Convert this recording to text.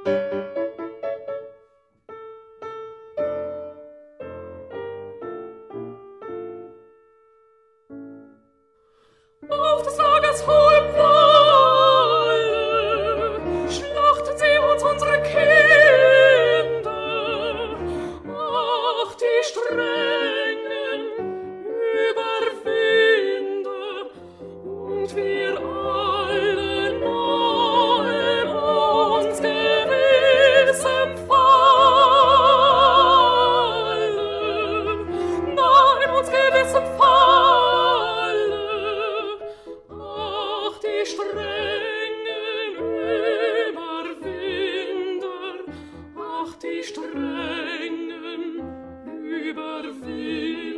Auf des Lagers hohem Walle schlachten sie uns unsere Kinder. Ach, die strengen Überwinder, und wir alle nahen uns gewissem Falle, nahen uns gewissem Falle. Ach, die strengen Überwinder, ach, die strengen Überwinder.